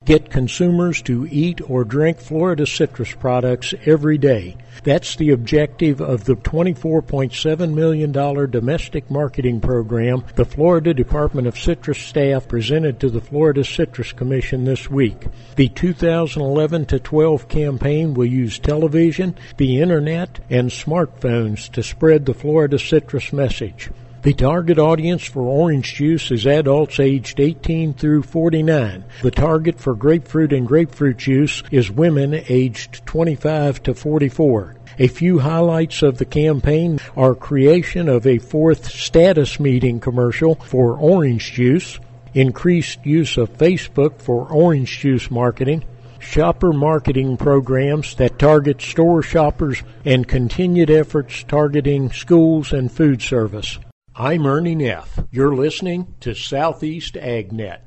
Get consumers to eat or drink Florida citrus products every day. That's the objective of the $24.7 million domestic marketing program the Florida Department of Citrus staff presented to the Florida Citrus Commission this week. The 2011-12 campaign will use television, the internet, and smartphones to spread the Florida citrus message. The target audience for orange juice is adults aged 18 through 49. The target for grapefruit and grapefruit juice is women aged 25 to 44. A few highlights of the campaign are creation of a fourth status meeting commercial for orange juice, increased use of Facebook for orange juice marketing, shopper marketing programs that target store shoppers, and continued efforts targeting schools and food service. I'm Ernie Neff. You're listening to Southeast AgNet.